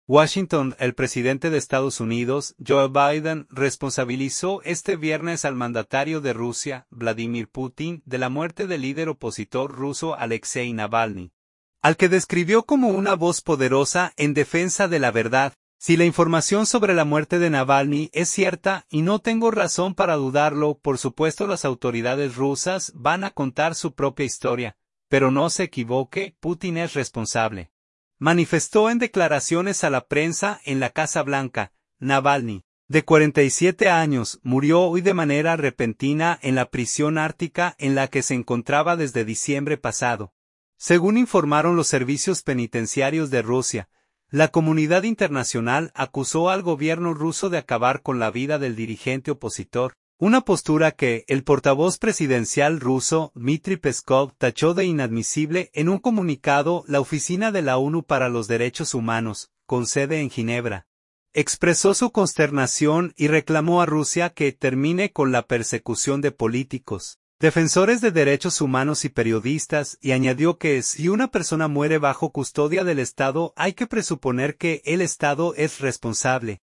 Washington, el presidente de Estados Unidos, Joe Biden, responsabilizó este viernes al mandatario de Rusia, Vladimir Putin, de la muerte del líder opositor ruso Alexei Navalny, al que describió como una voz poderosa en defensa de la verdad. Si la información sobre la muerte de Navalny es cierta, y no tengo razón para dudarlo, por supuesto las autoridades rusas van a contar su propia historia, pero no se equivoque, Putin es responsable. Manifestó en declaraciones a la prensa en la Casa Blanca. Navalny, de 47 años, murió hoy de manera repentina en la prisión ártica en la que se encontraba desde diciembre pasado. Según informaron los servicios penitenciarios de Rusia, la comunidad internacional acusó al gobierno ruso de acabar con la vida del dirigente opositor, una postura que el portavoz presidencial ruso, Dmitry Peskov, tachó de inadmisible en un comunicado. La Oficina de la ONU para los Derechos Humanos, con sede en Ginebra, expresó su consternación y reclamó a Rusia que termine con la persecución de políticos, defensores de derechos humanos y periodistas, y añadió que si una persona muere bajo custodia del Estado hay que presuponer que el Estado es responsable.